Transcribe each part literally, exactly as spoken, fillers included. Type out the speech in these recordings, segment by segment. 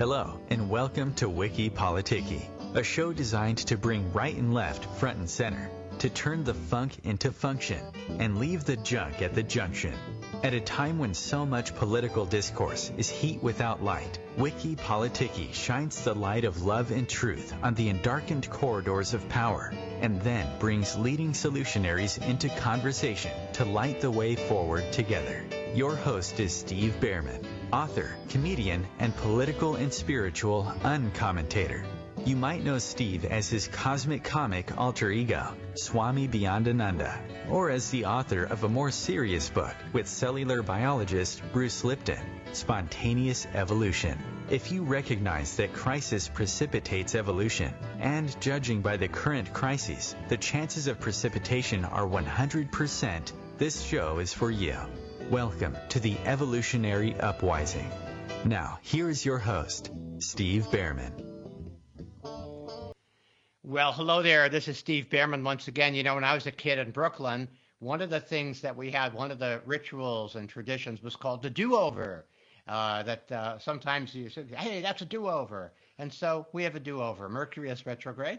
Hello, and welcome to Wiki Politiki, a show designed to bring right and left front and center, to turn the funk into function, and leave the junk at the junction. At a time when so much political discourse is heat without light, Wiki Politiki shines the light of love and truth on the endarkened corridors of power, and then brings leading solutionaries into conversation to light the way forward together. Your host is Steve Behrman, author, comedian, and political and spiritual uncommentator. You might know Steve as his cosmic comic alter ego, Swami Beyondananda, or as the author of a more serious book with cellular biologist Bruce Lipton, Spontaneous Evolution. If you recognize that crisis precipitates evolution, and judging by the current crises, the chances of precipitation are one hundred percent, this show is for you. Welcome to the Evolutionary Upwising. Now, here is your host, Steve Behrman. Well, hello there. This is Steve Behrman once again. You know, when I was a kid in Brooklyn, one of the things that we had, one of the rituals and traditions was called the do-over. Uh, that uh, sometimes you said, hey, that's a do-over. And so we have a do-over. Mercury is retrograde.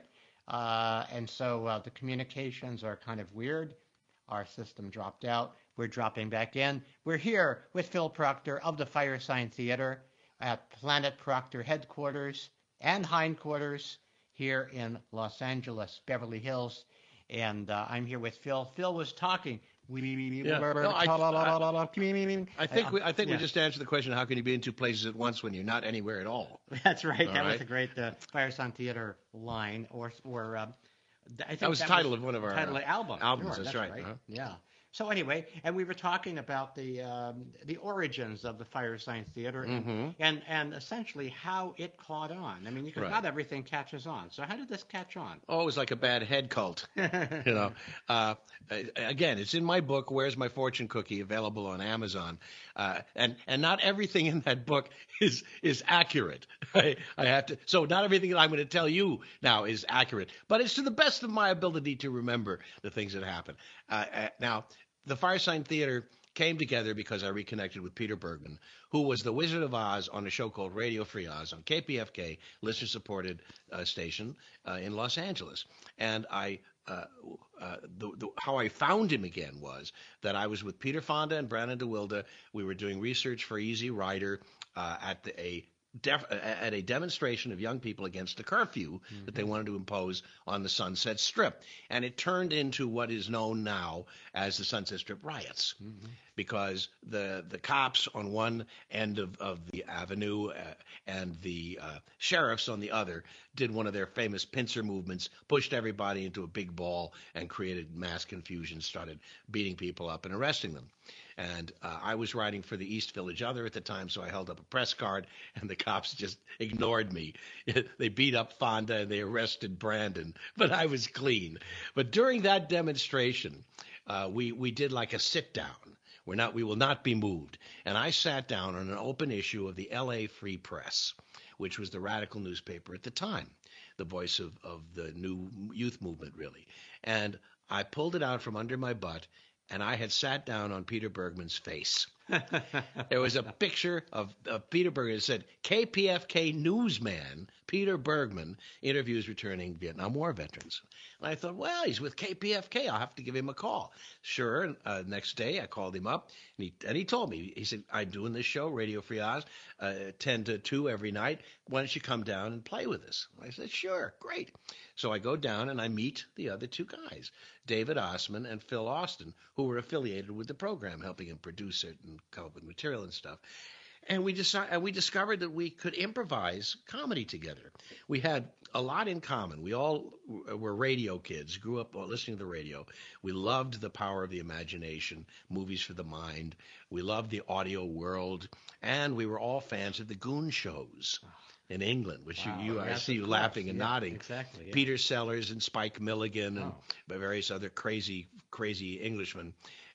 Uh, and so uh, the communications are kind of weird. Our system dropped out. We're dropping back in. We're here with Phil Proctor of the Firesign Theater at Planet Proctor headquarters and hindquarters here in Los Angeles, Beverly Hills. And uh, I'm here with Phil. Phil was talking. Yeah. No, I, I, I think we I think yeah. we just answered the question, how can you be in two places at once when you're not anywhere at all? That's right. All that right. was a great uh, Firesign Theater line. Or, or uh, I think that was the title was of one of our title of album. albums. Sure, that's, that's right. right. Uh-huh. Yeah. So anyway, and we were talking about the um, the origins of the Firesign Theater and, Mm-hmm. and and essentially how it caught on. I mean, because Right. not everything catches on. So how did this catch on? Oh, it was like a bad head cult. you know. Uh, again, it's in my book, Where's My Fortune Cookie, available on Amazon. Uh, and and not everything in that book is is accurate. I, I have to. So not everything that I'm going to tell you now is accurate, but it's to the best of my ability to remember the things that happen. Uh, uh, now. The Firesign Theater came together because I reconnected with Peter Bergman, who was the Wizard of Oz on a show called Radio Free Oz on K P F K, listener-supported uh, station uh, in Los Angeles. And I, uh, uh, the, the, how I found him again was that I was with Peter Fonda and Brandon DeWilde. We were doing research for Easy Rider uh, at the, a Def, at a demonstration of young people against the curfew mm-hmm. that they wanted to impose on the Sunset Strip. And it turned into what is known now as the Sunset Strip riots, mm-hmm. because the the cops on one end of, of the avenue uh, and the uh, sheriffs on the other did one of their famous pincer movements, pushed everybody into a big ball and created mass confusion, started beating people up and arresting them. And uh, I was writing for the East Village Other at the time, so I held up a press card, and the cops just ignored me. They beat up Fonda, and they arrested Brandon, but I was clean. But during that demonstration, uh, we, we did like a sit-down. We're not, we will not be moved. And I sat down on an open issue of the L A Free Press, which was the radical newspaper at the time, the voice of, of the new youth movement, really. And I pulled it out from under my butt, and I had sat down on Peter Bergman's face. There was a picture of, of Peter Bergman that said, K P F K newsman Peter Bergman interviews returning Vietnam War veterans. And I thought, well, he's with K P F K. I'll have to give him a call. Sure. Uh, next day, I called him up, and he, and he told me, he said, I'm doing this show, Radio Free Oz, uh, ten to two every night. Why don't you come down and play with us? I said, sure, great. So I go down, and I meet the other two guys, David Osman and Phil Austin, who were affiliated with the program, helping him produce it and come up with material and stuff. And we decided, we discovered that we could improvise comedy together. We had a lot in common. We all were radio kids, grew up listening to the radio. We loved the power of the imagination, movies for the mind. We loved the audio world, and we were all fans of the Goon shows in England, which wow, you, you I see you laughing and yeah, nodding. Exactly. Yeah. Peter Sellers and Spike Milligan and oh. various other crazy, crazy Englishmen.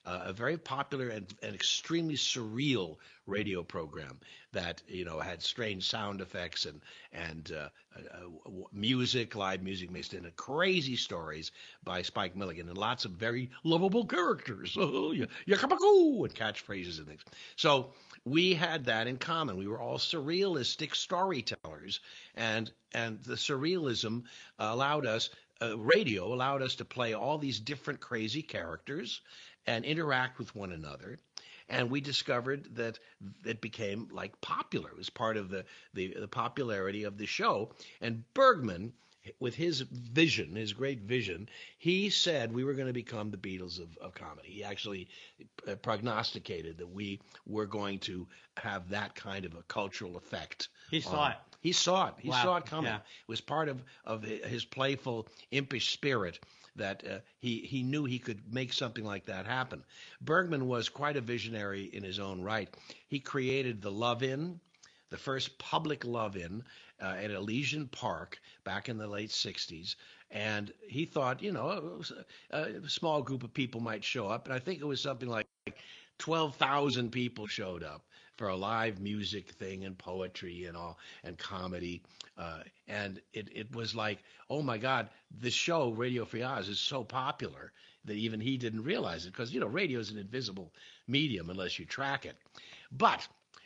uh, a very popular and, and extremely surreal radio program that, you know, had strange sound effects and and uh, uh, music, live music mixed in, and crazy stories by Spike Milligan, and lots of very lovable characters, oh, yeah, yakabakoo, and catchphrases and things. So we had that in common. We were all surrealistic storytellers, and and the surrealism allowed us, uh, radio allowed us to play all these different crazy characters and interact with one another. And we discovered that it became like popular. It was part of the, the, the popularity of the show. And Bergman, with his vision, his great vision, he said we were going to become the Beatles of, of comedy. He actually uh, prognosticated that we were going to have that kind of a cultural effect. He saw on, it. He saw it. He Wow. saw it coming. Yeah. It was part of, of his playful, impish spirit that uh, he, he knew he could make something like that happen. Bergman was quite a visionary in his own right. He created the Love-In, the first public Love-In uh, at Elysian Park back in the late sixties. And he thought, you know, a, a small group of people might show up. And I think it was something like twelve thousand people showed up for a live music thing and poetry and all and comedy. Uh, and it, it was like, oh, my God, this show, Radio Free Oz, is so popular that even he didn't realize it because, you know, radio is an invisible medium unless you track it. But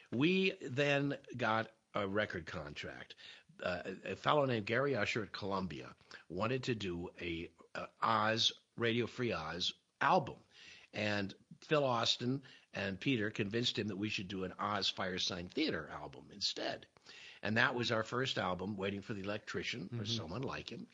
we then got a record contract. Uh, a fellow named Gary Usher at Columbia wanted to do a, a Oz, Radio Free Oz album. And Phil Austin and Peter convinced him that we should do an Oz Firesign Theater album instead. And that was our first album, Waiting for the Electrician, or mm-hmm. Someone Like Him.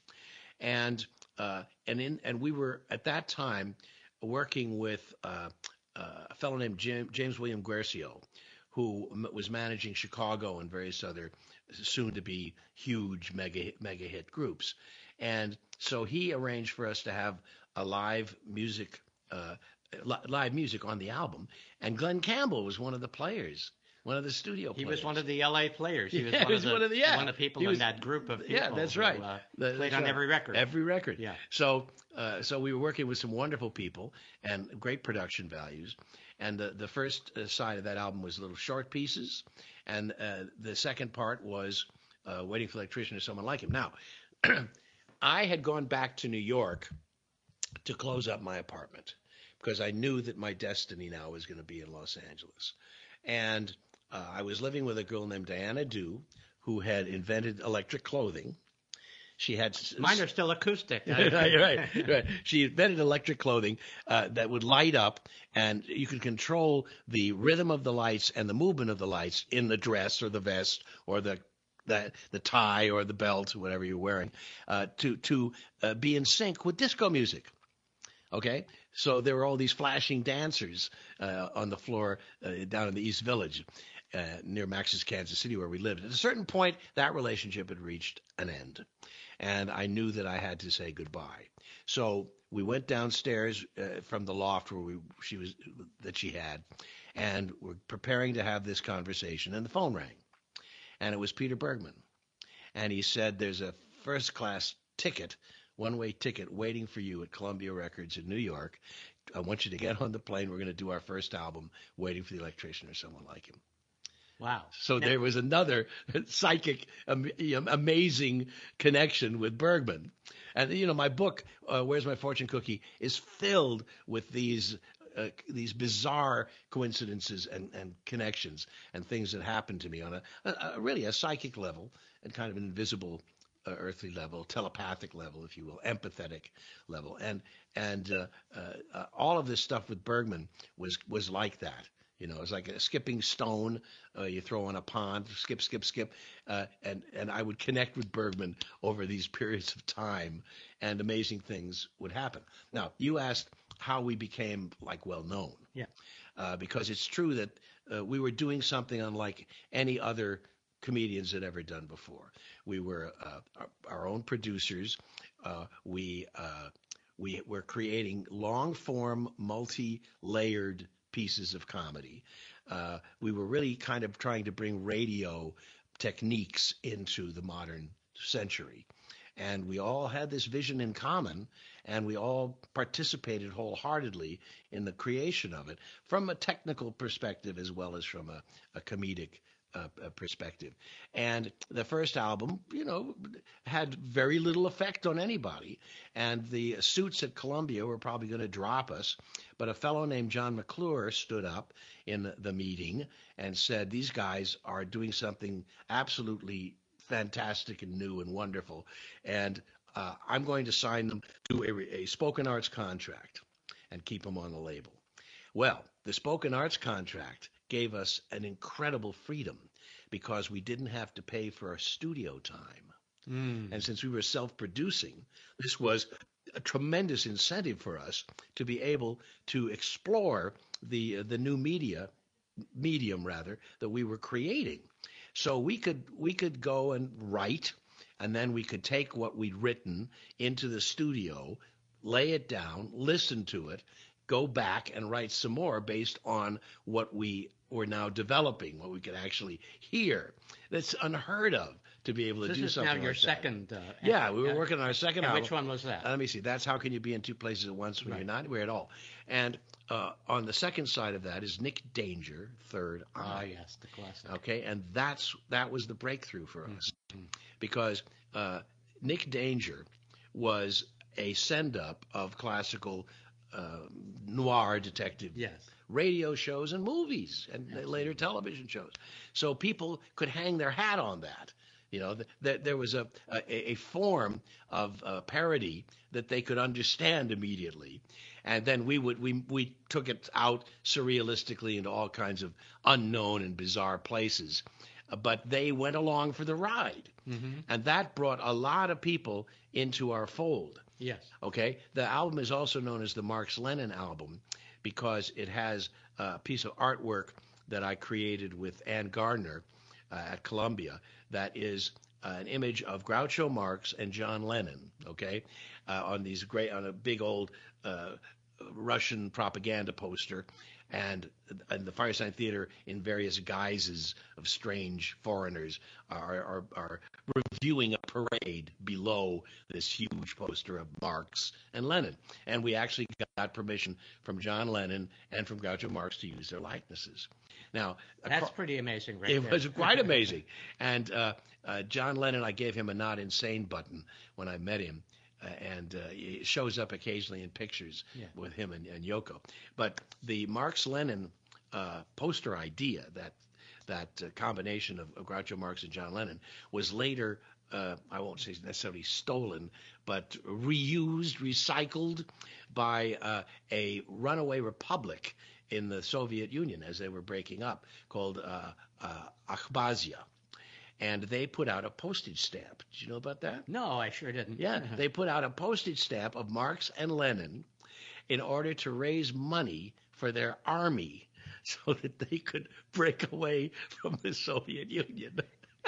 And uh, and in and we were at that time working with uh, uh, a fellow named Jim, James William Guercio, who m- was managing Chicago and various other soon-to-be huge mega mega hit groups. And so he arranged for us to have a live music uh, li- live music on the album. And Glenn Campbell was one of the players. One of the studio players. He was one of the L A players. He was, yeah, one, was of the, one of the yeah. one of the people was, in that group of people. Yeah, that's right. Who, uh, the, played that's on right. every record. Every record. Yeah. So, uh, so we were working with some wonderful people and great production values. And the the first uh, side of that album was little short pieces, and uh, the second part was uh, Waiting for the Electrician or Someone Like Him. Now, I had gone back to New York to close up my apartment because I knew that my destiny now was going to be in Los Angeles, and Uh, I was living with a girl named Diana Dew, who had invented electric clothing. She had mine are still acoustic. right, right, right. She invented electric clothing uh, that would light up, and you could control the rhythm of the lights and the movement of the lights in the dress or the vest or the the, the tie or the belt, whatever you're wearing, uh, to to uh, be in sync with disco music. Okay, so there were all these flashing dancers uh, on the floor uh, down in the East Village. Uh, near Max's Kansas City, where we lived. At a certain point, that relationship had reached an end, and I knew that I had to say goodbye. So we went downstairs uh, from the loft where we she was that she had, and we're preparing to have this conversation, and the phone rang, and it was Peter Bergman, and he said, "There's a first-class ticket, one-way ticket, waiting for you at Columbia Records in New York. I want you to get on the plane. We're going to do our first album, Waiting for the Electrician or Someone Like Him." Wow. So now, there was another psychic, um, amazing connection with Bergman. And, you know, my book, uh, Where's My Fortune Cookie, is filled with these uh, these bizarre coincidences and, and connections and things that happened to me on a, a, a really a psychic level and kind of an invisible uh, earthly level, telepathic level, if you will, empathetic level. And and uh, uh, uh, all of this stuff with Bergman was was like that. You know, it's like a skipping stone uh, you throw on a pond, skip, skip, skip. Uh, and, and I would connect with Bergman over these periods of time, and amazing things would happen. Now, you asked how we became, like, well-known. Yeah. Uh, because it's true that uh, we were doing something unlike any other comedians had ever done before. We were uh, our, our own producers. Uh, we uh, we were creating long-form, multi-layered pieces of comedy. Uh, we were really kind of trying to bring radio techniques into the modern century. and we all had this vision in common, and we all participated wholeheartedly in the creation of it from a technical perspective as well as from a, a comedic uh, perspective. And the first album, you know, had very little effect on anybody, and the suits at Columbia were probably going to drop us. But a fellow named John McClure stood up in the meeting and said, these guys are doing something absolutely fantastic and new and wonderful, and uh, I'm going to sign them to a, a spoken arts contract and keep them on the label. Well, the spoken arts contract gave us an incredible freedom because we didn't have to pay for our studio time. Mm. And since we were self-producing, this was a tremendous incentive for us to be able to explore the uh, the new media medium rather that we were creating. So we could we could go and write, and then we could take what we'd written into the studio, lay it down, listen to it, go back and write some more based on what we were now developing, what we could actually hear. That's unheard of to be able to this do is something now your like second. Uh, yeah, we were uh, working on our second and album. Which one was that? Uh, let me see. That's How Can You Be in Two Places at Once When Right. You're Not Anywhere at All. And uh, on the second side of that is Nick Danger, Third Eye. Ah, yes, the classic. Okay, and that's that was the breakthrough for us, mm-hmm. because uh, Nick Danger was a send-up of classical uh, noir detective Yes. radio shows and movies and Absolutely. later television shows. So people could hang their hat on that. You know, th- th- there was a, a, a form of uh, parody that they could understand immediately. And then we would we we took it out surrealistically into all kinds of unknown and bizarre places. Uh, but they went along for the ride. Mm-hmm. And that brought a lot of people into our fold. Yes. Okay? The album is also known as the Marx Lenin album because it has a piece of artwork that I created with Ann Gardner uh, at Columbia that is uh, an image of Groucho Marx and John Lennon, okay, uh, on these great on a big old uh, Russian propaganda poster, and and the Firesign Theater in various guises of strange foreigners are are, are reviewing a parade below this huge poster of Marx and Lenin. And we actually got permission from John Lennon and from Groucho Marx to use their likenesses. Now, That's acro- pretty amazing, right it there. was quite amazing. And uh, uh, John Lennon, I gave him a not insane button when I met him. Uh, and uh, it shows up occasionally in pictures Yeah. with him and, and Yoko. But the Marx Lenin uh, poster idea, that that uh, combination of, of Groucho Marx and John Lennon, was later, uh, I won't say necessarily stolen, but reused, recycled by uh, a runaway republic in the Soviet Union as they were breaking up, called uh, uh, Abkhazia. And they put out a postage stamp. Did you know about that? No, I sure didn't. Yeah, they put out a postage stamp of Marx and Lenin in order to raise money for their army so that they could break away from the Soviet Union.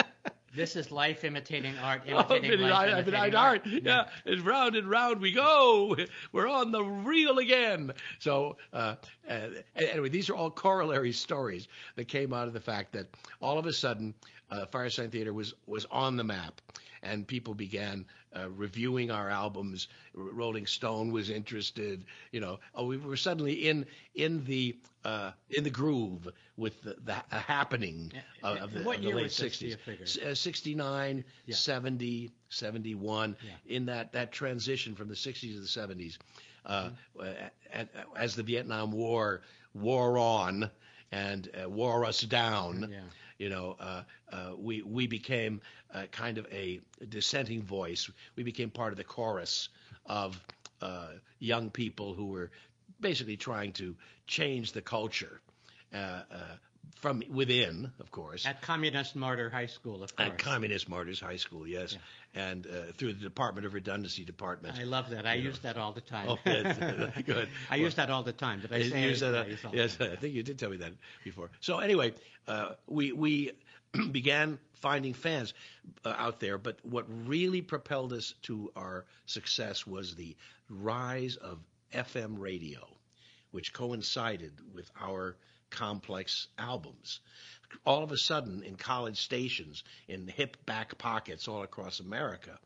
This is life imitating art, Oh, imitating imitating life, art, imitating art. art. Yeah, it's round and round we go. We're on the reel again. So uh, uh, anyway, these are all corollary stories that came out of the fact that all of a sudden uh, Firesign Theater was was on the map, and people began uh, reviewing our albums. Rolling Stone was interested. You know, oh, we were suddenly in in the uh, in the groove with the, the uh, happening of, of the, What of the year late was this, do sixties. you figure? S- uh, sixty-nine, Yeah. seventy, seventy-one, Yeah. in that, that transition from the sixties to the seventies, uh, Mm-hmm. uh, uh, as the Vietnam War wore on and uh, wore us down. Yeah. You know, uh, uh, we we became uh, kind of a dissenting voice. We became part of the chorus of uh, young people who were basically trying to change the culture uh, uh, from within, of course. At Communist Martyr High School, of course. At Communist Martyrs High School, yes, and uh, through the Department of Redundancy Department. I love that. I You use that all the time. Oh, yes, good. I use that all the time. Did I You say use it? that, uh, I use all- yes, I think you did tell me that before. So anyway, uh, we we began finding fans uh, out there, but what really propelled us to our success was the rise of F M radio, which coincided with our complex albums. All of a sudden, in college stations, in hip back pockets all across America,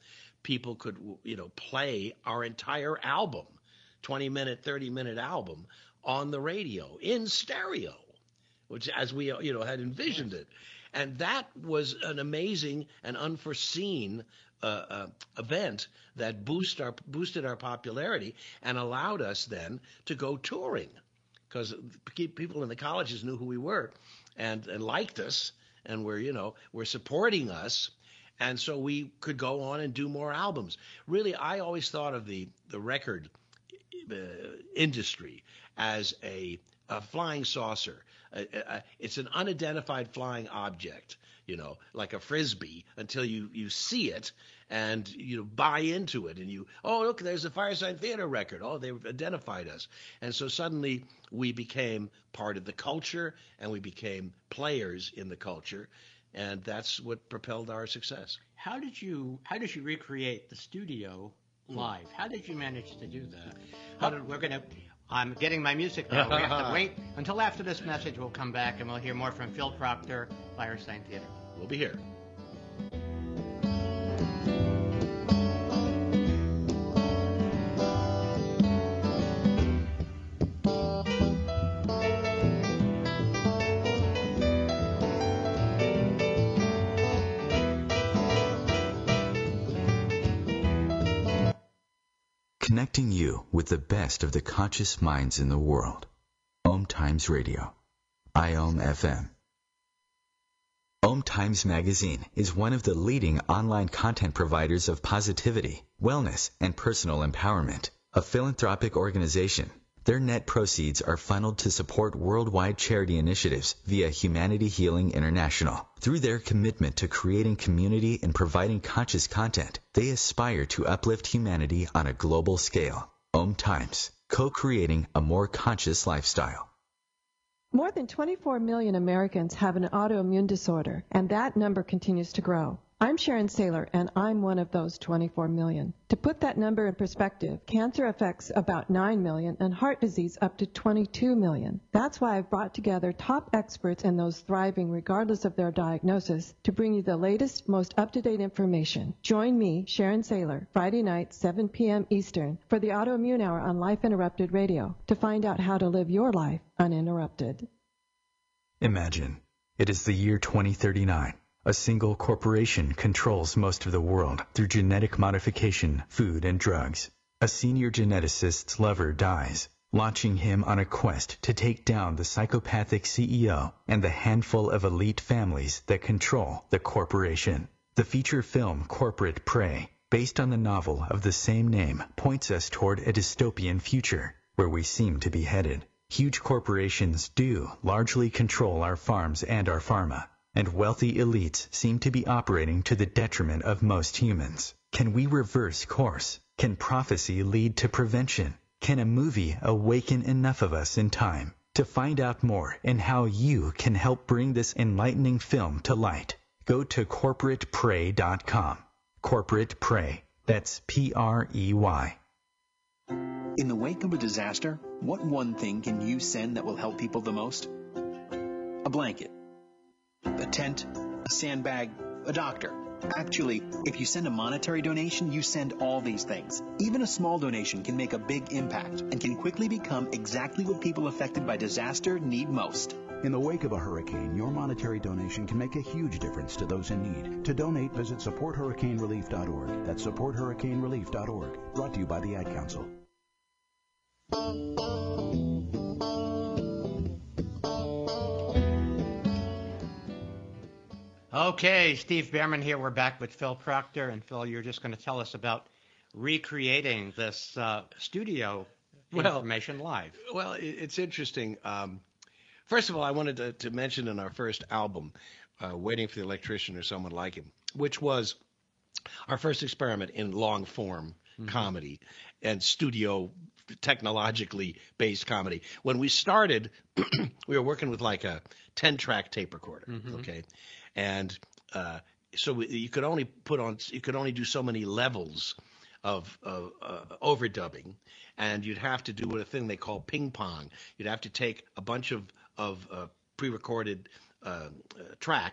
people could, you know, play our entire album, twenty minute, thirty minute album on the radio in stereo, which as we, you know, had envisioned it. And that was an amazing and unforeseen uh, uh, event that boost our, boosted our popularity and allowed us then to go touring, because people in the colleges knew who we were and, and liked us and were, you know, were supporting us. And so we could go on and do more albums. Really, I always thought of the, the record uh, industry as a, a flying saucer. Uh, uh, it's an unidentified flying object, you know, like a Frisbee, until you, you see it and you know, buy into it. And you, oh, look, there's a Fireside Theater record. Oh, they've identified us. And so suddenly we became part of the culture and we became players in the culture. And that's what propelled our success. How did you how did you recreate the studio live? How did you manage to do that? How did, we're gonna. I'm getting my music now. We have to wait until after this message. We'll come back and we'll hear more from Phil Proctor, Fireside Theater. We'll be here. Connecting you with the best of the conscious minds in the world. Om Times Radio. I O M F M. Om Times Magazine is one of the leading online content providers of positivity, wellness, and personal empowerment. A philanthropic organization, their net proceeds are funneled to support worldwide charity initiatives via Humanity Healing International. Through their commitment to creating community and providing conscious content, they aspire to uplift humanity on a global scale. Om Times, co-creating a more conscious lifestyle. More than twenty-four million Americans have an autoimmune disorder, and that number continues to grow. I'm Sharon Saylor, and I'm one of those twenty-four million. To put that number in perspective, cancer affects about nine million and heart disease up to twenty-two million. That's why I've brought together top experts and those thriving regardless of their diagnosis to bring you the latest, most up-to-date information. Join me, Sharon Saylor, Friday night, seven p.m. Eastern, for the Autoimmune Hour on Life Interrupted Radio to find out how to live your life uninterrupted. Imagine, it is the year twenty thirty-nine. A single corporation controls most of the world through genetic modification, food, and drugs. A senior geneticist's lover dies, launching him on a quest to take down the psychopathic C E O and the handful of elite families that control the corporation. The feature film Corporate Prey, based on the novel of the same name, points us toward a dystopian future where we seem to be headed. Huge corporations do largely control our farms and our pharma, and wealthy elites seem to be operating to the detriment of most humans. Can we reverse course? Can prophecy lead to prevention? Can a movie awaken enough of us in time? To find out more and how you can help bring this enlightening film to light, go to corporate prey dot com. Corporate Prey. That's P R E Y. In the wake of a disaster, what one thing can you send that will help people the most? A blanket, a tent, a sandbag, a doctor. Actually, if you send a monetary donation, you send all these things. Even a small donation can make a big impact and can quickly become exactly what people affected by disaster need most. In the wake of a hurricane, your monetary donation can make a huge difference to those in need. To donate, visit support hurricane relief dot org. That's support hurricane relief dot org. Brought to you by the Ad Council. Okay, Steve Bhaerman here. We're back with Phil Proctor. And Phil, you're just going to tell us about recreating this uh, studio well, information live. Well, it's interesting. Um, first of all, I wanted to, to mention in our first album, uh, Waiting for the Electrician or Someone Like Him, which was our first experiment in long form mm-hmm. comedy and studio technologically based comedy. When we started, we were working with like a ten track tape recorder. Mm-hmm. Okay. And uh, so we, you could only put on, you could only do so many levels of uh, uh, overdubbing, and you'd have to do a thing they call ping pong. You'd have to take a bunch of of uh, pre-recorded uh, uh, tracks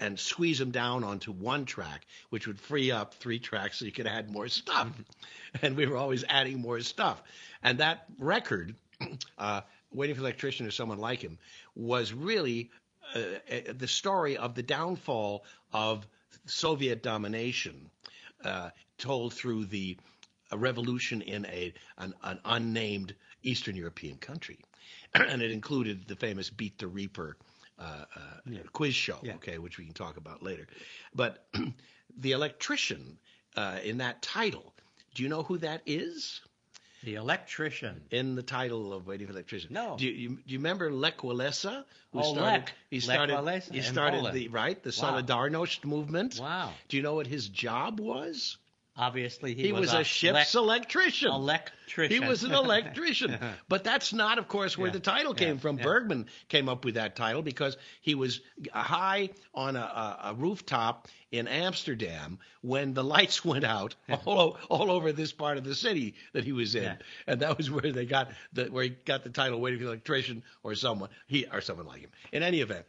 and squeeze them down onto one track, which would free up three tracks so you could add more stuff. And we were always adding more stuff. And that record, uh, Waiting for the Electrician or Someone Like Him, was really uh, uh, the story of the downfall of Soviet domination, uh, told through the a revolution in a an, an unnamed Eastern European country. And it included the famous Beat the Reaper uh, uh, yeah. quiz show, yeah. okay, which we can talk about later. But the electrician uh, in that title, do you know who that is? The electrician. In the title of Waiting for the Electrician. No. Do you, you, do you remember Lech Walesa? Who oh, started, Lech. He started, Lech Walesa he started Poland. the, right, the Wow. Solidarność movement. Wow. Do you know what his job was? Obviously, he, he was, was a, a ship's lec- electrician. Electrician. He was an electrician. But that's not, of course, where yeah. the title came yeah. from. Yeah. Bergman came up with that title because he was high on a, a, a rooftop in Amsterdam when the lights went out all, all over this part of the city that he was in. Yeah. And that was where they got the where he got the title Waiting for the Electrician or someone he or someone like him. In any event,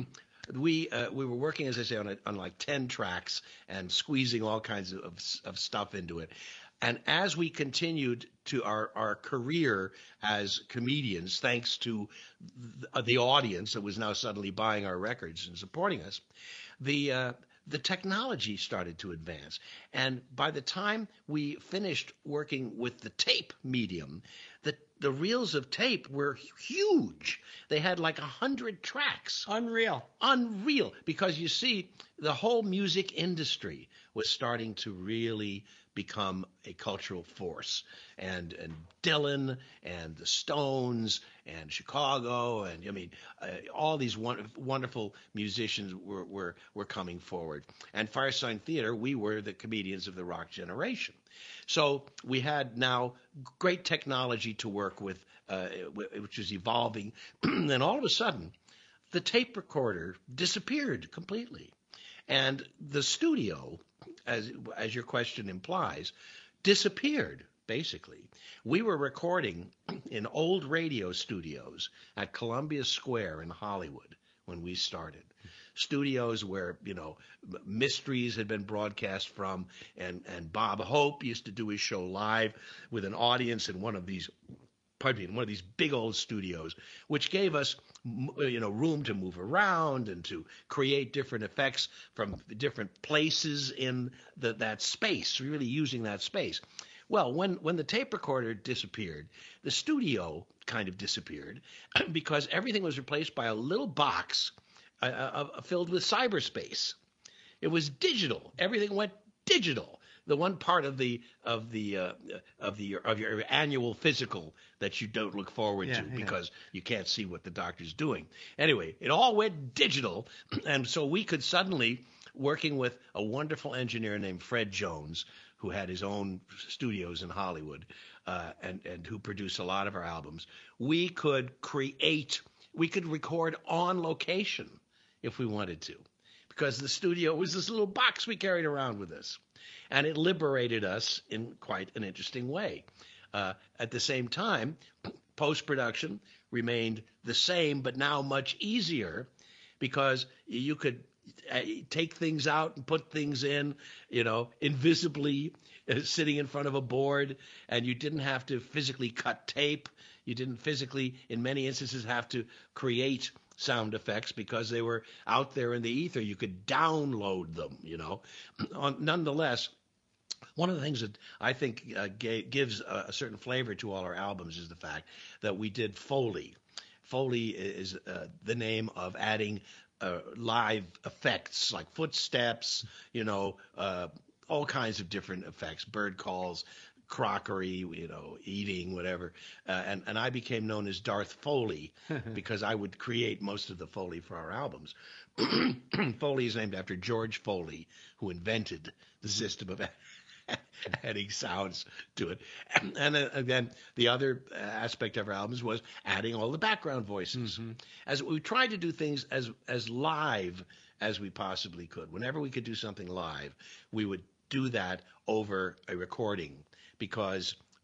We uh, we were working, as I say, on a, on like ten tracks and squeezing all kinds of, of stuff into it. And as we continued to our, our career as comedians, thanks to the, the audience that was now suddenly buying our records and supporting us, the uh, the technology started to advance. And by the time we finished working with the tape medium, the the reels of tape were huge. They had like a hundred tracks. Unreal. Unreal. Because you see, the whole music industry was starting to really become a cultural force. And and Dylan and the Stones and Chicago and, I mean, uh, all these one, wonderful musicians were, were, were coming forward. And Firesign Theatre, we were the comedians of the rock generation. So we had now great technology to work with, uh, which was evolving. Then all of a sudden, the tape recorder disappeared completely. And the studio, as as your question implies, disappeared, basically. We were recording in old radio studios at Columbia Square in Hollywood when we started. Studios where, you know, Mysteries had been broadcast from, and, and Bob Hope used to do his show live with an audience in one of these, pardon me, in one of these big old studios, which gave us, you know, room to move around and to create different effects from different places in the, that space, really using that space. Well, when, when the tape recorder disappeared, the studio kind of disappeared because everything was replaced by a little box uh, uh, filled with cyberspace. It was digital. Everything went digital. The one part of the of the uh, of the of your annual physical that you don't look forward yeah, to yeah. because you can't see what the doctor's doing. Anyway, it all went digital, and so we could suddenly, working with a wonderful engineer named Fred Jones, who had his own studios in Hollywood, uh, and and who produced a lot of our albums, we could create, we could record on location if we wanted to, because the studio was this little box we carried around with us. And it liberated us in quite an interesting way. Uh, at the same time, post-production remained the same, but now much easier, because you could uh, take things out and put things in, you know, invisibly, uh, sitting in front of a board, and you didn't have to physically cut tape. You didn't physically, in many instances, have to create sound effects because they were out there in the ether. You could download them, you know. Nonetheless, one of the things that I think uh, g- gives a, a certain flavor to all our albums is the fact that we did Foley. Foley is uh, the name of adding uh, live effects like footsteps, you know, uh, all kinds of different effects, bird calls, crockery, you know, eating, whatever. Uh, and, and I became known as Darth Foley because I would create most of the Foley for our albums. Foley is named after George Foley, who invented the system of adding sounds to it. And, and then again, the other aspect of our albums was adding all the background voices. Mm-hmm. As we tried to do things as as live as we possibly could. Whenever we could do something live, we would do that over a recording, because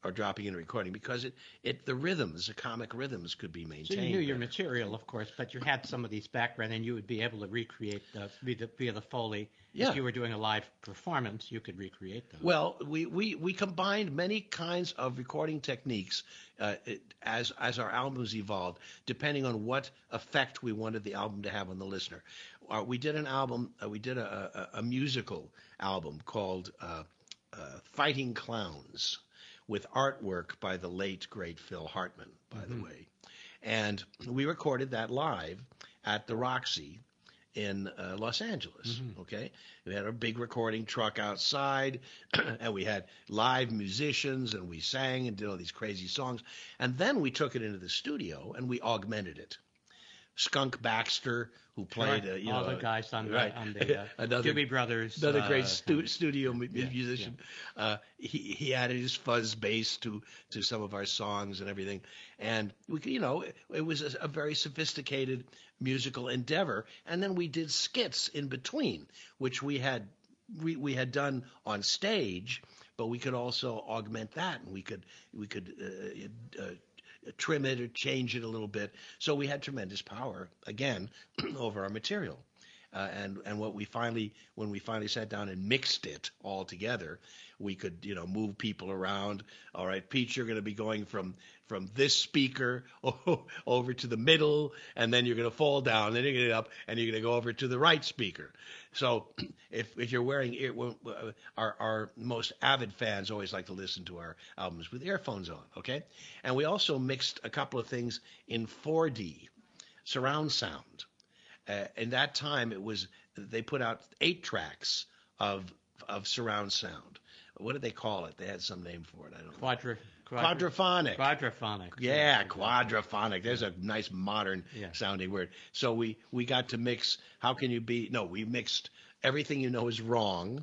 or dropping in a recording because it, it the rhythms, the comic rhythms could be maintained. So you knew your better. material, of course, but you had some of these background, and you would be able to recreate the, via, the, via the Foley. Yeah. If you were doing a live performance, you could recreate those. Well, we, we, we combined many kinds of recording techniques uh, it, as as our albums evolved, depending on what effect we wanted the album to have on the listener. Uh, we did an album, uh, we did a, a, a musical album called uh, uh, Fighting Clowns, with artwork by the late, great Phil Hartman, by mm-hmm. the way. And we recorded that live at the Roxy in uh, Los Angeles, mm-hmm. okay? We had a big recording truck outside, and we had live musicians, and we sang and did all these crazy songs. And then we took it into the studio, and we augmented it. Skunk Baxter, who played, right. uh, you all know, the guys on the, right. on the uh, another, Doobie Brothers, another uh, great stu- studio mu- yeah, musician. Yeah. Uh, he he added his fuzz bass to to some of our songs and everything, and we, you know, it, it was a, a very sophisticated musical endeavor. And then we did skits in between, which we had we, we had done on stage, but we could also augment that, and we could we could. Uh, uh, trim it or change it a little bit. So we had tremendous power, again, over our material. Uh, and and what we finally, when we finally sat down and mixed it all together, we could, you know, move people around. All right, Pete, you're going to be going from from this speaker over to the middle, and then you're going to fall down, then you're going to get up, and you're going to go over to the right speaker. So if if you're wearing ear, our our most avid fans always like to listen to our albums with earphones on, okay? And we also mixed a couple of things in four D, surround sound. Uh, in that time, it was they put out eight tracks of of surround sound. What did they call it? They had some name for it. I don't know. Quadra, quadra, quadraphonic. Quadraphonic. Yeah, quadraphonic. There's a nice modern yeah. sounding word. So we we got to mix. How can you be? No, we mixed Everything You Know Is Wrong,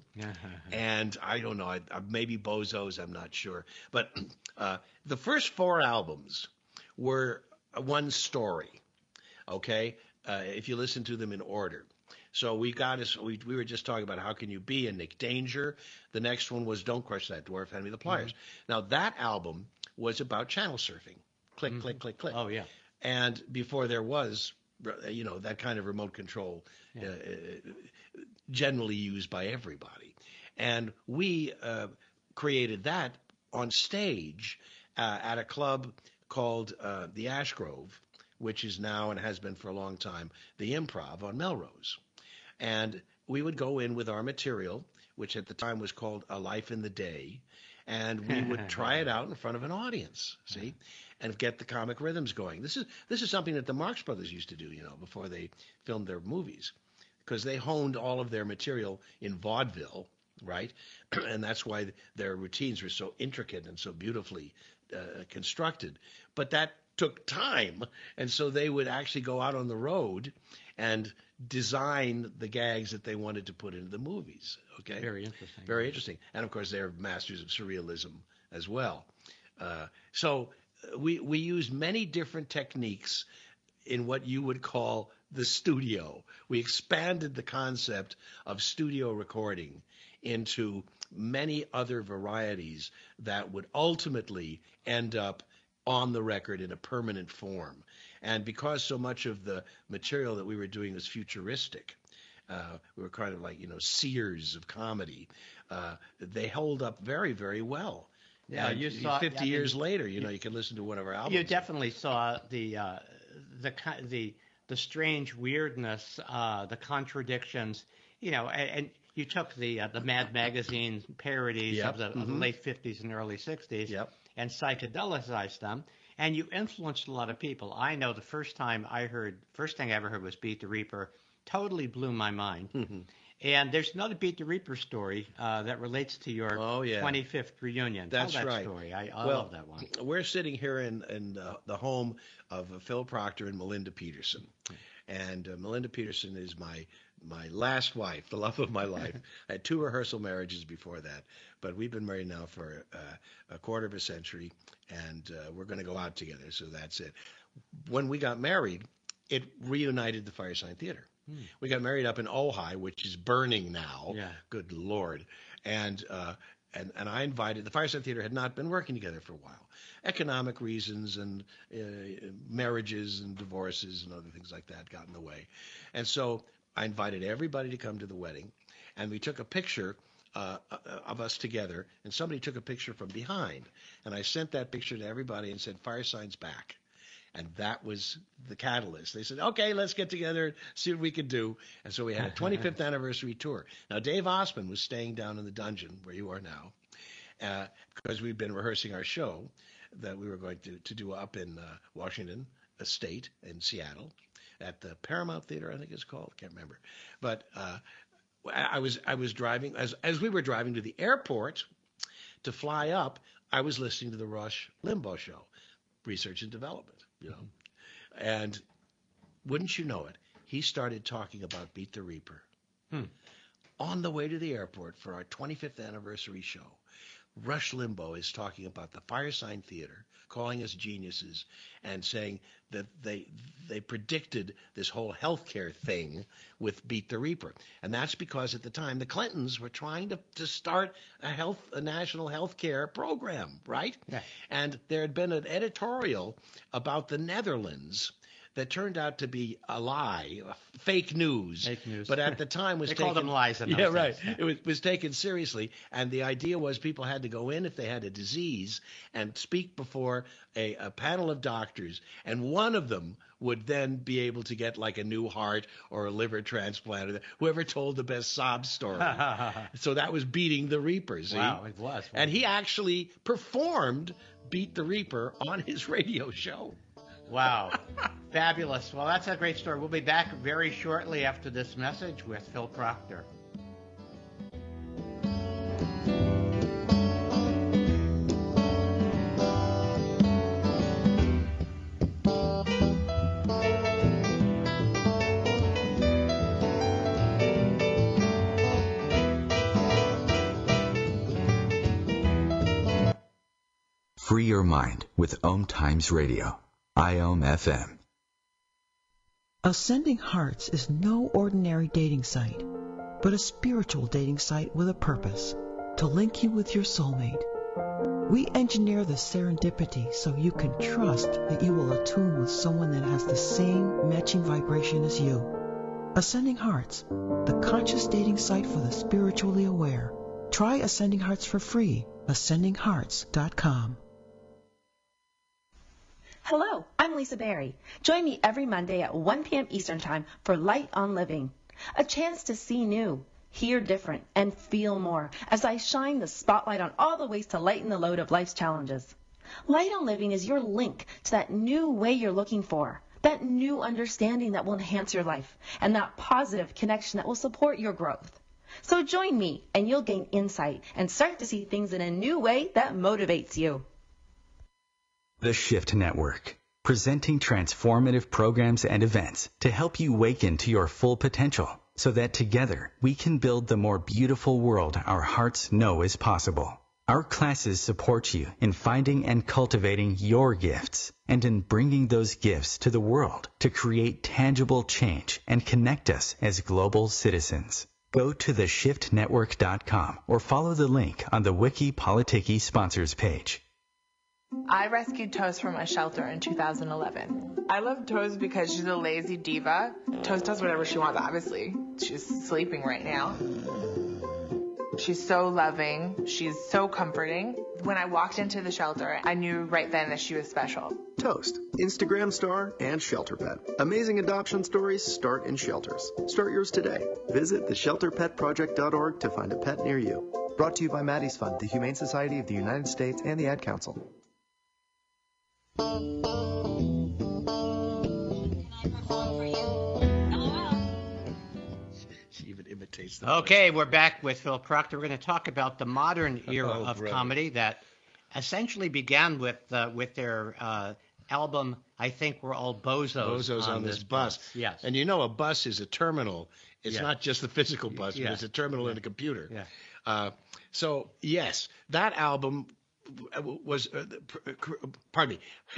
and I don't know. I, I, maybe Bozos. I'm not sure. But uh, the first four albums were one story. Okay. Uh, if you listen to them in order. So we got us, we, we were just talking about How Can You Be and Nick Danger. The next one was Don't Crush That Dwarf, Hand Me the Pliers. Mm-hmm. Now that album was about channel surfing. Click, mm-hmm. click, click, click. Oh, yeah. And before there was, you know, that kind of remote control yeah. uh, generally used by everybody. And we uh, created that on stage uh, at a club called uh, the Ash Grove, which is now and has been for a long time the Improv on Melrose. And we would go in with our material, which at the time was called A Life in the Day, and we would try it out in front of an audience, see, and get the comic rhythms going. This is this is something that the Marx Brothers used to do, you know, before they filmed their movies, because they honed all of their material in vaudeville, right? And that's why their routines were so intricate and so beautifully uh, constructed. But that took time, and so they would actually go out on the road and design the gags that they wanted to put into the movies. Okay, very interesting. Very interesting, and of course they're masters of surrealism as well. Uh, so we we used many different techniques in what you would call the studio. We expanded the concept of studio recording into many other varieties that would ultimately end up on the record in a permanent form. And because so much of the material that we were doing was futuristic, uh, we were kind of like, you know, seers of comedy, uh, they hold up very, very well. Yeah, and you saw fifty I mean, years later, you know, you can listen to one of our albums. You definitely saw the uh, the the the strange weirdness, uh, the contradictions, you know, and, and you took the uh, the Mad Magazine parodies yep. of, the, mm-hmm. of the late fifties and early sixties. Yep. And psychedelicized them, and you influenced a lot of people. I know the first time I heard, first thing I ever heard was Beat the Reaper, totally blew my mind. Mm-hmm. And there's another Beat the Reaper story uh, that relates to your oh, yeah. twenty-fifth reunion. That's Tell that right. story. I, I well, love that one. We're sitting here in, in uh, the home of uh, Phil Proctor and Melinda Peterson. And uh, Melinda Peterson is my my last wife, the love of my life. I had two rehearsal marriages before that, but we've been married now for uh, a quarter of a century, and uh, we're going to go out together, so that's it. When we got married, it reunited the Firesign Theater. Hmm. We got married up in Ojai, which is burning now. Yeah. Good Lord. And uh, and, and I invited, the Fireside Theater had not been working together for a while. Economic reasons and uh, marriages and divorces and other things like that got in the way. And so I invited everybody to come to the wedding, and we took a picture uh, of us together, and somebody took a picture from behind. And I sent that picture to everybody and said, Fireside's back. And that was the catalyst. They said, okay, let's get together and see what we can do. And so we had a twenty-fifth anniversary tour. Now, Dave Osmond was staying down in the dungeon where you are now uh, because we'd been rehearsing our show that we were going to, to do up in uh, Washington State in Seattle at the Paramount Theater, I think it's called. I can't remember. But uh, I was I was driving, as, as we were driving to the airport to fly up, I was listening to the Rush Limbaugh show, Research and Development. You know, and wouldn't you know it, he started talking about Beat the Reaper hmm. on the way to the airport for our twenty-fifth anniversary show. Rush Limbaugh is talking about the Fireside Theater, calling us geniuses, and saying that they they predicted this whole healthcare thing with Beat the Reaper, and that's because at the time the Clintons were trying to, to start a health a national healthcare program, right? Yeah. And there had been an editorial about the Netherlands that turned out to be a lie, fake news. Fake news. But at the time was they taken, called them lies. In yeah, those right. days. It was, was taken seriously, and the idea was people had to go in if they had a disease and speak before a, a panel of doctors, and one of them would then be able to get like a new heart or a liver transplant, or whoever told the best sob story. So that was Beating the Reaper. See? Wow, it was. And he actually performed Beat the Reaper on his radio show. Wow. Fabulous. Well, that's a great story. We'll be back very shortly after this message with Phil Proctor. Free your mind with Om Times Radio. I O M F M. Ascending Hearts is no ordinary dating site, but a spiritual dating site with a purpose, to link you with your soulmate. We engineer the serendipity so you can trust that you will attune with someone that has the same matching vibration as you. Ascending Hearts, the conscious dating site for the spiritually aware. Try Ascending Hearts for free, ascending hearts dot com. Hello, I'm Lisa Berry. Join me every Monday at one p.m. Eastern Time for Light on Living, a chance to see new, hear different, and feel more as I shine the spotlight on all the ways to lighten the load of life's challenges. Light on Living is your link to that new way you're looking for, that new understanding that will enhance your life, and that positive connection that will support your growth. So join me, and you'll gain insight and start to see things in a new way that motivates you. The Shift Network, presenting transformative programs and events to help you waken to your full potential so that together we can build the more beautiful world our hearts know is possible. Our classes support you in finding and cultivating your gifts and in bringing those gifts to the world to create tangible change and connect us as global citizens. Go to the shift network dot com or follow the link on the Wiki Politiki sponsors page. I rescued Toast from a shelter in two thousand eleven. I love Toast because she's a lazy diva. Toast does whatever she wants, obviously. She's sleeping right now. She's so loving. She's so comforting. When I walked into the shelter, I knew right then that she was special. Toast, Instagram star and shelter pet. Amazing adoption stories start in shelters. Start yours today. Visit the shelter pet project dot org to find a pet near you. Brought to you by Maddie's Fund, the Humane Society of the United States, and the Ad Council. She even imitates them. Okay, we're back with Phil Proctor. We're going to talk about the modern era Oh, of brother. comedy that essentially began with uh, with their uh, album, I Think We're All Bozos. Bozos on, this bus. Yes. And you know a bus is a terminal. It's Yeah. not just the physical bus, Yeah. but it's a terminal in a computer. Yeah. Uh, so, yes, that album was, uh, pardon me,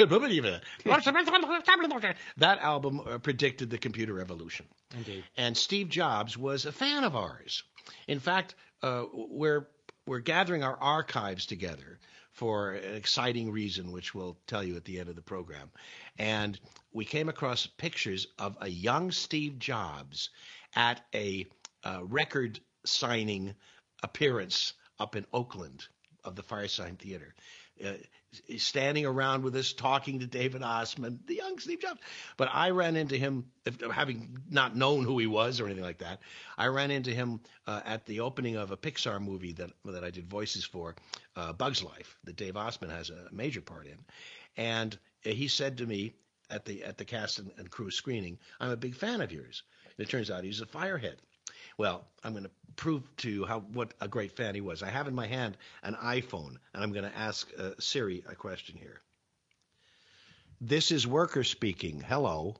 that album uh, predicted the computer revolution. Indeed. And Steve Jobs was a fan of ours. In fact, uh, we're we're gathering our archives together for an exciting reason, which we'll tell you at the end of the program. And we came across pictures of a young Steve Jobs at a uh, record signing appearance up in Oakland of the Firesign Theater. Uh, standing around with us, talking to David Ossman, the young Steve Jobs. But I ran into him, having not known who he was or anything like that. I ran into him uh, at the opening of a Pixar movie that that I did voices for, uh, Bug's Life, that Dave Ossman has a major part in. And he said to me at the at the cast and, and crew screening, "I'm a big fan of yours." And it turns out he's a firehead. Well, I'm going to prove to you how what a great fan he was. I have in my hand an iPhone, and I'm going to ask uh, Siri a question here. This is Worker speaking. Hello.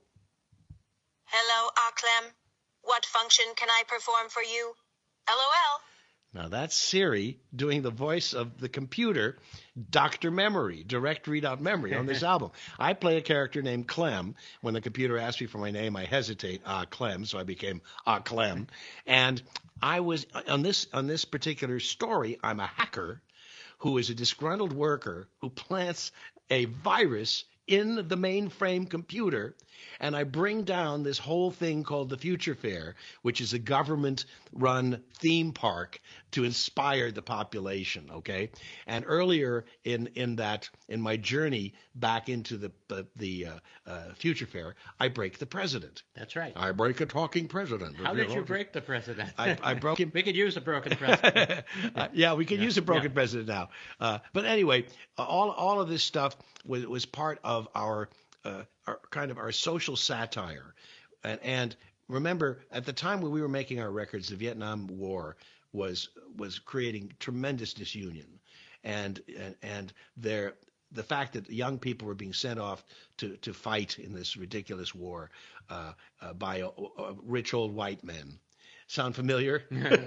Hello, Clem. What function can I perform for you? LOL. Now that's Siri doing the voice of the computer, Doctor Memory, direct readout memory on this album. I play a character named Clem. When the computer asked me for my name, I hesitate, ah, Clem, so I became ah, Clem. And I was, on this, on this particular story, I'm a hacker who is a disgruntled worker who plants a virus in the mainframe computer, and I bring down this whole thing called the Future Fair, which is a government-run theme park to inspire the population, okay? And earlier in in that, in my journey back into the the, the uh, uh, Future Fair, I break the president. That's right. I break a talking president. How did you break the president? I, I broke him. We could use a broken president. uh, yeah, we could yeah. use a broken yeah. president now. Uh, but anyway, all all of this stuff was was part of our, uh, our kind of our social satire, and, and remember at the time when we were making our records, the Vietnam War was was creating tremendous disunion, and and and there the fact that young people were being sent off to to fight in this ridiculous war uh, uh, by uh, uh, rich old white men. Sound familiar?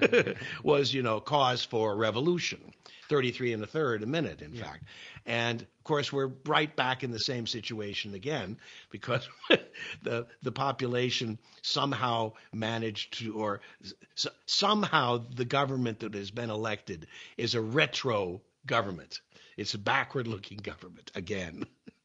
Was, you know, cause for revolution. thirty-three and a third a minute, in yeah. fact. And, of course, we're right back in the same situation again because the the population somehow managed to, or s- somehow the government that has been elected is a retro government. It's a backward-looking government again.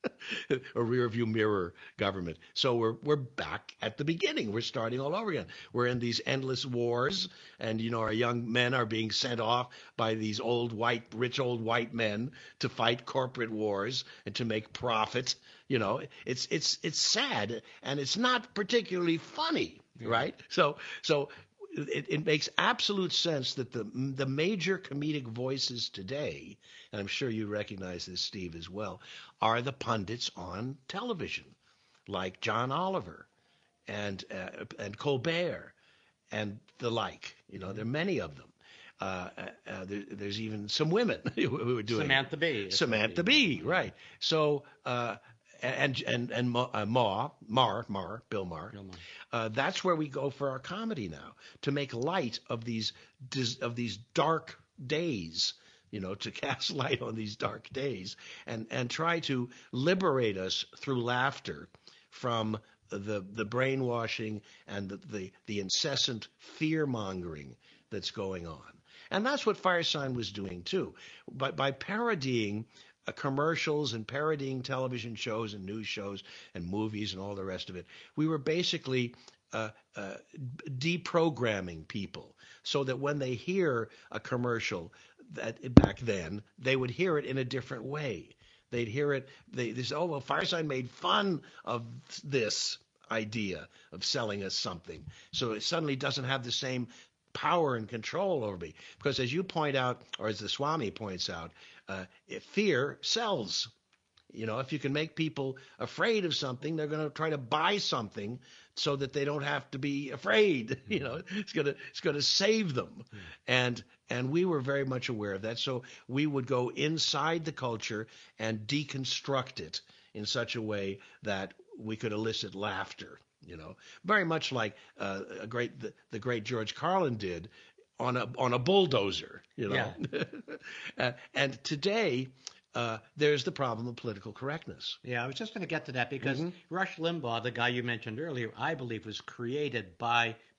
A rear-view mirror government. So we're we're back at the beginning. We're starting all over again. We're in these endless wars, and you know our young men are being sent off by these old white, rich old white men to fight corporate wars and to make profit. You know, it's it's it's sad and it's not particularly funny, yeah. right? So so. It, it makes absolute sense that the the major comedic voices today, and I'm sure you recognize this, Steve, as well, are the pundits on television, like John Oliver and uh, and Colbert and the like. You know, there are many of them. Uh, uh, there, there's even some women who are doing Samantha Bee. Samantha Bee, right? So. Uh, And and and uh, Ma, Mar, Mar, Bill Maher. Bill Maher. Uh, that's where we go for our comedy now, to make light of these of these dark days, you know, to cast light on these dark days, and and try to liberate us through laughter from the the brainwashing and the the, the incessant fear mongering that's going on. And that's what Firesign was doing too, by by parodying Uh, commercials and parodying television shows and news shows and movies and all the rest of it. We were basically uh, uh, deprogramming people so that when they hear a commercial that back then, they would hear it in a different way. They'd hear it, they, they say, oh, well, Firesign made fun of this idea of selling us something. So it suddenly doesn't have the same power and control over me. Because as you point out, or as the Swami points out, uh, if fear sells. You know, if you can make people afraid of something, they're going to try to buy something so that they don't have to be afraid. You know, it's going to it's going to save them. Mm. And and we were very much aware of that. So we would go inside the culture and deconstruct it in such a way that we could elicit laughter. You know, very much like uh, a great the, the great George Carlin did on a on a bulldozer. You know, yeah. uh, and today uh, there's the problem of political correctness. Yeah, I was just going to get to that because mm-hmm. Rush Limbaugh, the guy you mentioned earlier, I believe was created by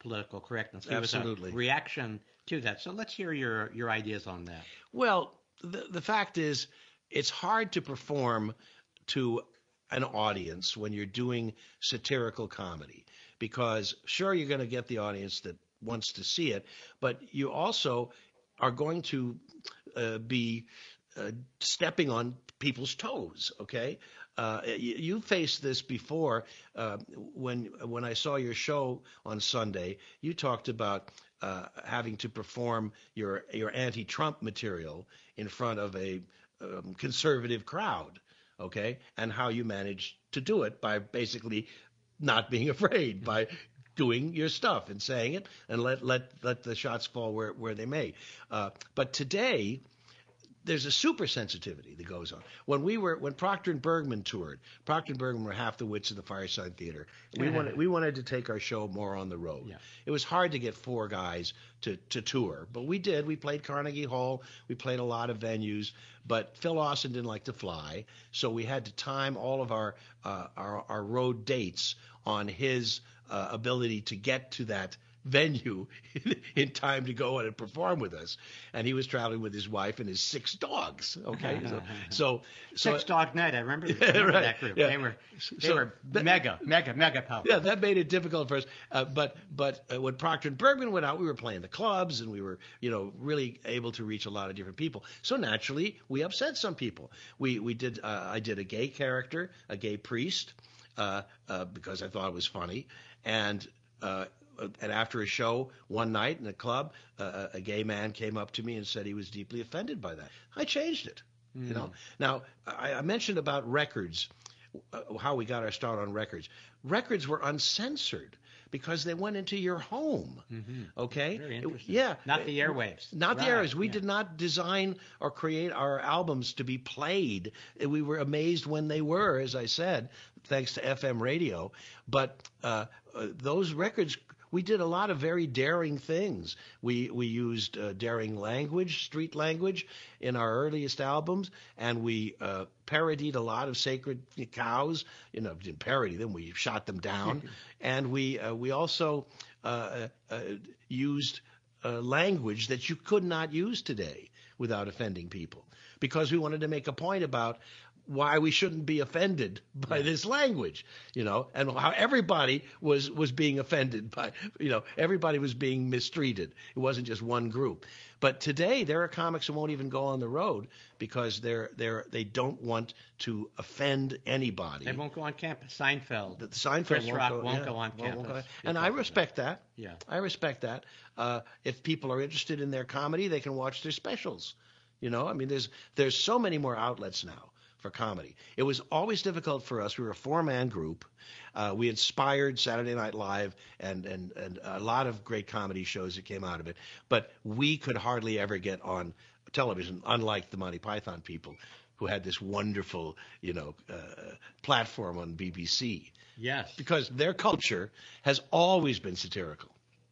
political correctness. He Absolutely. was a reaction to that. So let's hear your, your ideas on that. Well, the, the fact is, it's hard to perform to an audience when you're doing satirical comedy because, sure, you're going to get the audience that wants to see it, but you also are going to uh, be uh, stepping on people's toes, okay? Uh, you, you faced this before uh, when when I saw your show on Sunday. You talked about uh, having to perform your your anti-Trump material in front of a um, conservative crowd, okay, and how you managed to do it by basically not being afraid, by doing your stuff and saying it, and let let let the shots fall where where they may. Uh, but today, there's a super sensitivity that goes on. When we were, when Procter and Bergman toured, Procter and Bergman were half the wits of the Fireside Theater. We Yeah. wanted, we wanted to take our show more on the road. Yeah. It was hard to get four guys to, to tour, but we did. We played Carnegie Hall. We played a lot of venues, but Phil Austin didn't like to fly, so we had to time all of our uh, our, our road dates on his uh, ability to get to that venue in time to go in and perform with us. And he was traveling with his wife and his six dogs. Okay, so so, so Six Dog Night. I remember, I remember right, that group. yeah. They were they So were that- mega, mega, mega powerful. yeah, that made it difficult for us. Uh, but but uh, when Procter and Bergman went out, we were playing the clubs and we were, you know, really able to reach a lot of different people. So naturally, we upset some people. We we did. Uh, I did a gay character, a gay priest, uh, uh, because I thought it was funny, and. Uh, And after a show one night in a club, uh, a gay man came up to me and said he was deeply offended by that. I changed it. You know. Now I, I mentioned about records, uh, how we got our start on records. Records were uncensored because they went into your home. Okay. Very It- interesting. yeah. Not the airwaves. Not the Right, airwaves. We yeah. did not design or create our albums to be played. We were amazed when they were, as I said, thanks to F M radio. But uh, uh, those records, we did a lot of very daring things. We we used uh, daring language, street language, in our earliest albums, and we uh, parodied a lot of sacred cows. You know, didn't parody them. We shot them down, and we uh, we also uh, uh, used uh, language that you could not use today without offending people, because we wanted to make a point about why we shouldn't be offended by this language, you know, and how everybody was was being offended by, you know, everybody was being mistreated. It wasn't just one group. But today there are comics who won't even go on the road because they're they're they don't want to offend anybody. They won't go on campus. Seinfeld. The Seinfeld Chris won't Rock go, won't yeah, go on won't- won't campus. go- and I respect that. Yeah. I respect that. Uh, if people are interested in their comedy, they can watch their specials. You know, I mean, there's there's so many more outlets now for comedy. It was always difficult for us. We were a four-man group. Uh, we inspired Saturday Night Live and, and and a lot of great comedy shows that came out of it. But we could hardly ever get on television, unlike the Monty Python people, who had this wonderful, you know, uh, platform on B B C. Yes. Because their culture has always been satirical.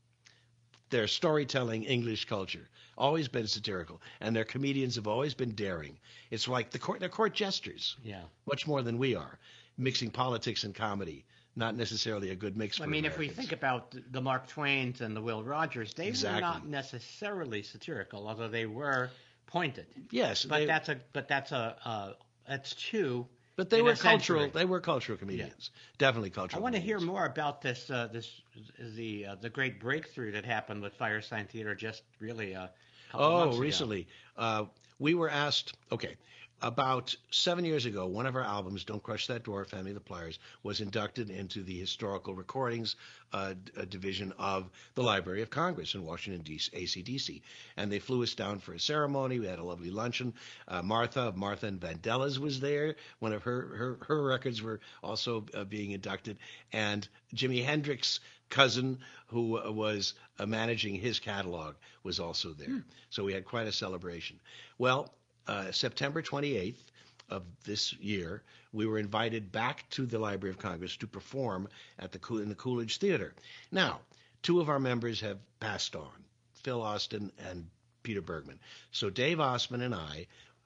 Their storytelling English culture always been satirical, and their comedians have always been daring. It's like the court, they're court jesters, Yeah. much more than we are, mixing politics and comedy. Not necessarily a good mix for I mean, if we Americans. think about the- the Mark Twains and the Will Rogers, they Exactly. were not necessarily satirical, although they were pointed. Yes, but they- that's a but that's a uh, that's two. But they in were a century. cultural. They were cultural comedians. Definitely I cultural. want to hear comedians. more about this uh, this the uh, the great breakthrough that happened with Fireside Theater just really a couple Oh, months ago. recently. Uh, we were asked, okay, about seven years ago, one of our albums, Don't Crush That Dwarf, Family of the Pliers, was inducted into the Historical Recordings uh, d- uh, Division of the Library of Congress in Washington, D C, A C D C. And they flew us down for a ceremony. We had a lovely luncheon. Uh, Martha of Martha and Vandellas was there. One of her, her, her records were also uh, being inducted. And Jimi Hendrix' cousin, who uh, was uh, managing his catalog, was also there. So we had quite a celebration. Well, uh, September twenty-eighth of this year, we were invited back to the Library of Congress to perform at the Cool- in the Coolidge Theater. Now, two of our members have passed on, Phil Austin and Peter Bergman. So Dave Osman and I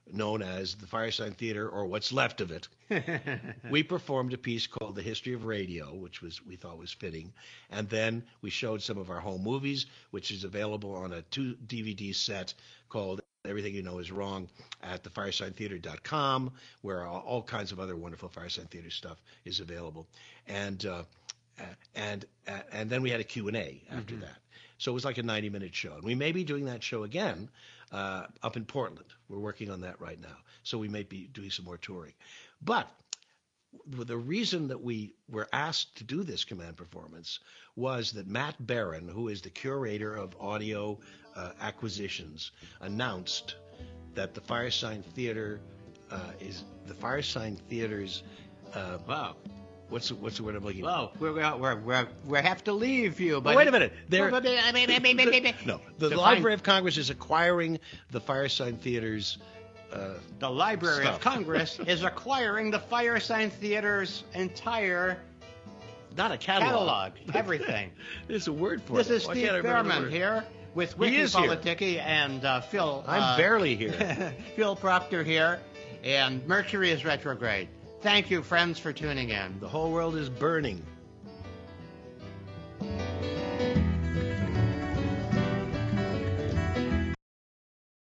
known as the Firesign Theater, or what's left of it, we performed a piece called The History of Radio, which was we thought was fitting. And then we showed some of our home movies, which is available on a two D V D set called Everything You Know Is Wrong at the firesign theater dot com, where all, all kinds of other wonderful Firesign Theater stuff is available. And uh, and uh, and then we had a Q and A after mm-hmm. that. So it was like a ninety-minute show. And we may be doing that show again uh, up in Portland. We're working on that right now. So we may be doing some more touring. But the reason that we were asked to do this command performance was that Matt Barron, who is the curator of audio uh, acquisitions, announced that the Firesign Theater uh, is the Firesign Theater's uh, wow. What's the, what's the word I'm looking for? Well, we're we're we're we have to leave you. But oh, wait a minute. There, no, the Library of Congress is acquiring the Firesign Theater's. Uh, the Library stuff. of Congress is acquiring the Firesign Theater's entire not a catalog, catalog everything. There's a word for this it. This is Why Steve Behrman here with Wiki Politicki and uh, Phil. I'm uh, barely here. Phil Proctor here, and Mercury is retrograde. Thank you, friends, for tuning in. The whole world is burning.